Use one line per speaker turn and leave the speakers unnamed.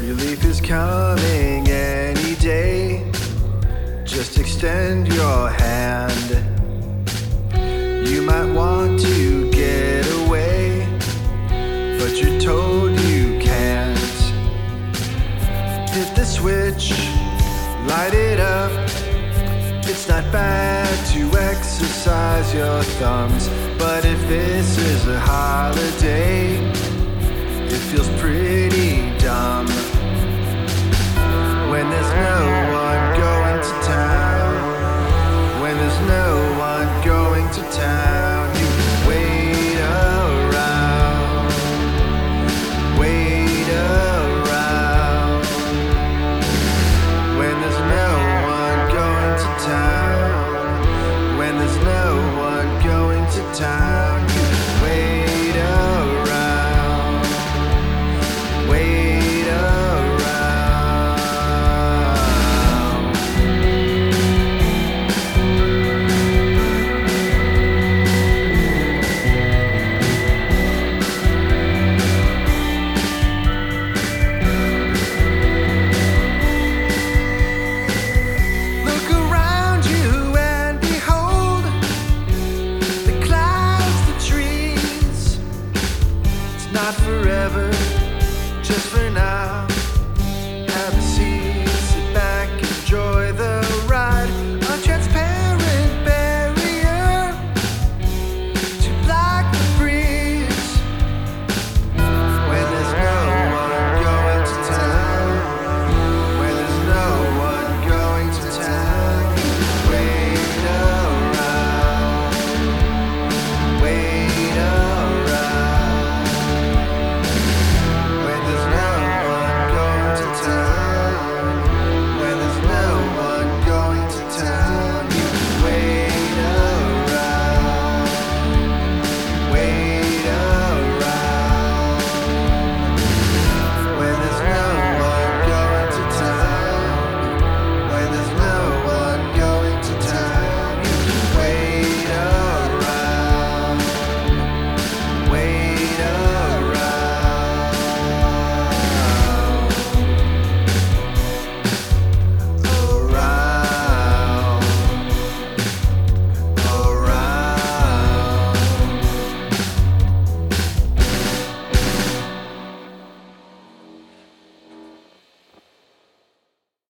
Relief is coming any day. Just extend your hand. You might want to get away, but you're told you can't. Hit the switch, light it up. It's not bad to exercise your thumbs, but if this is a holiday, it feels pretty dumb when there's no one going to town. When there's no one going to town, you can wait around, wait around. When there's no one going to town, when there's no one going to town, you can wait around, wait around. Look around you and behold the clouds, the trees. It's not forever, just for now.